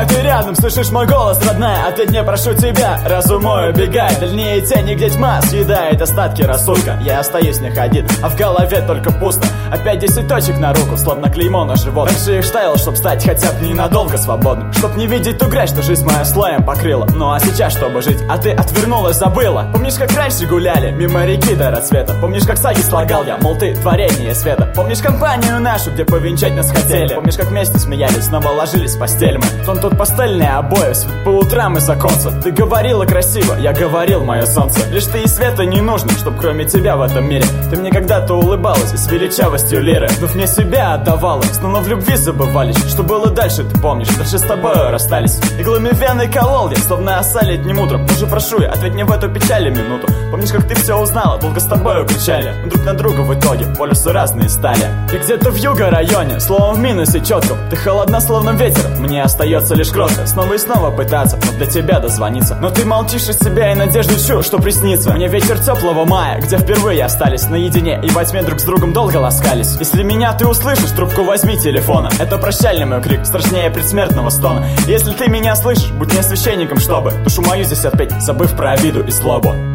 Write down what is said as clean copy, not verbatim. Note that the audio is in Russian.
знаю, ты рядом, слышишь мой голос, родная. Ответь мне, прошу тебя, разум мой убегает. Дальнее тени, где тьма съедает остатки рассудка. Я остаюсь не ходит, а в голове только пусто. Опять 10 точек на руку, словно клеймо на живот. Раньше их ставил, чтоб стать хотя бы ненадолго свободным, чтоб не видеть ту грязь, что жизнь моя слоем покрыла. Ну а сейчас, чтобы жить, а ты отвернулась, забыла. Помнишь, как раньше гуляли мимо реки до рассвета? Помнишь, как саги слагал я, мол, ты творение света? Помнишь компанию нашу, где повенчать нас хотели? Помнишь, как вместе смеялись, снова ложились в постель мы? Вон тут пастельные обои, свет по утрам из оконца. Ты говорила красиво, я говорил, мое солнце. Лишь ты и света не нужно, чтоб кроме тебя в этом мире. Ты мне когда-то улыбалась и с величавостью лиры вновь мне себя отдавала, снова в любви забывались. Что было дальше, ты помнишь, дальше с тобой расстались. Иглами вены колол я, словно оса летним утром. Боже, прошу я, ответь мне в эту печаль минуту. Помнишь, как ты все узнала, долго с тобою кричали, мы друг на друга в итоге полюсы разные стали. Ты где-то в юго-районе, словом в минусе четком. Ты холодна, словно ветер, мне остается лишь кротко снова и снова пытаться, но для тебя дозвониться. Но ты молчишь из себя и надежду чу, что приснится мне ветер теплого мая, где впервые остались наедине и во тьме друг с другом долго ласкались. Если меня ты услышишь, трубку возьми телефона. Это прощальный мой крик, страшнее предсмертного стона. Если ты меня слышишь, будь мне священником, чтобы душу мою здесь отпеть, забыв про обиду и злобу.